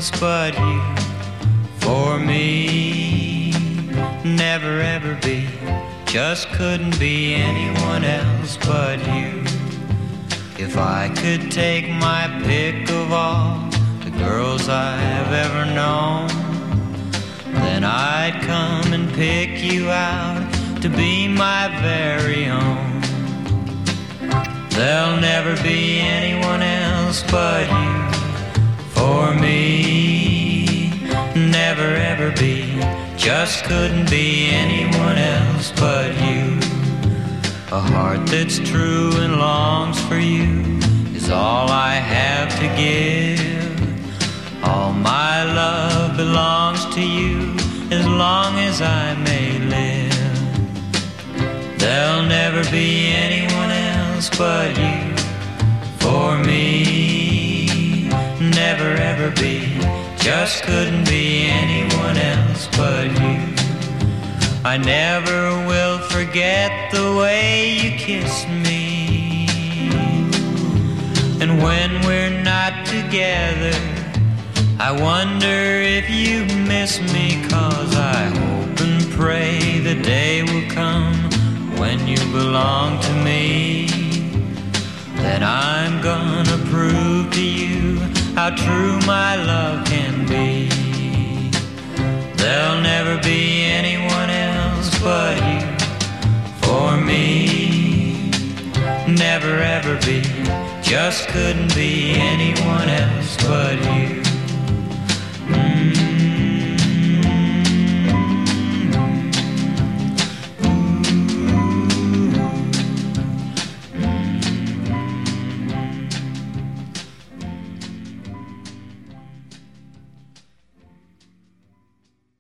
else but you. For me, never ever be, just couldn't be anyone else but you. If I could take my pick of all the girls I've ever known, then I'd come and pick you out to be my very own. There'll never be anyone else but you. For me, never ever be, just couldn't be anyone else but you. A heart that's true and longs for you is all I have to give. All my love belongs to you as long as I may live. There'll never be anyone else but you. For me, never ever be, just couldn't be anyone else but you. I never will forget the way you kiss me, and when we're not together, I wonder if you miss me, 'cause I hope and pray the day will come when you belong to me. Then I'm gonna prove to you how true my love can be. There'll never be anyone else but you. For me, never ever be, just couldn't be anyone else but you.